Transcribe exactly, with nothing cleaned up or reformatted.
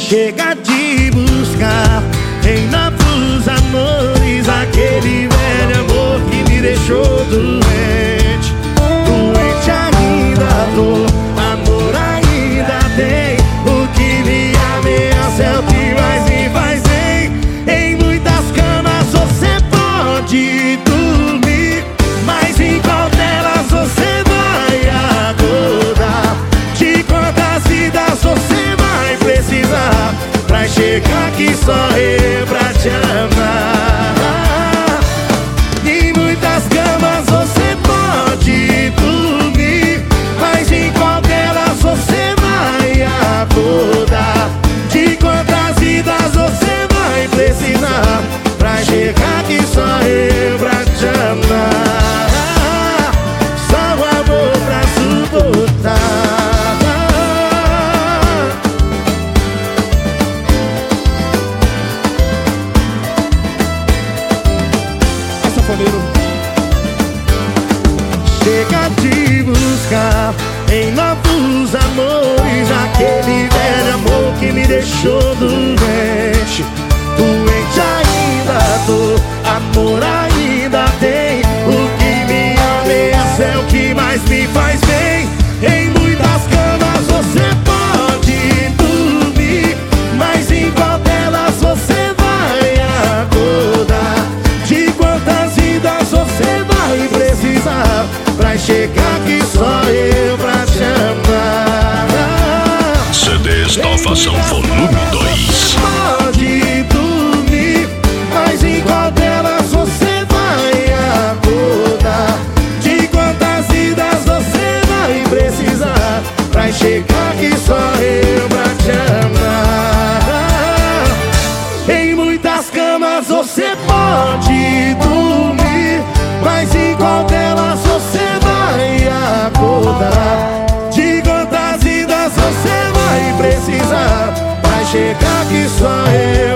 Chega de buscar em novos amores aquele velho amor que me deixou doente. Doente ainda tô, amor ainda tem. O que me ameaça é o que mais me faz bem. Em muitas camas você pode dormir, mas em qual delas você vai acordar? De quantas vidas você vai precisar pra chegar aqui só eu pra te amar? Em muitas camas você pode dormir, mas em qual delas você vai acordar? De quantas vidas você vai precisar pra chegar aqui só eu pra te amar? Só o amor pra suportar. Chega de buscar em novos amores aquele velho amor que me deixou doente. Doente ainda tô, amor ainda tem. O que me ameaça é o que mais me faz bem. Em muitas camas você pode dormir, mas em qual delas você vai acordar? De quantas vidas você vai precisar pra chegar aqui só eu pra te amar? C Ds Nova Ação Volume dois. Pode dormir, mas em qual delas você vai acordar? De quantas vidas você vai precisar pra chegar aqui só eu pra te amar? Em muitas camas você pode dormir, mas em qual delas você vai acordar? De quantas vidas você vai precisar pra chegar aqui só eu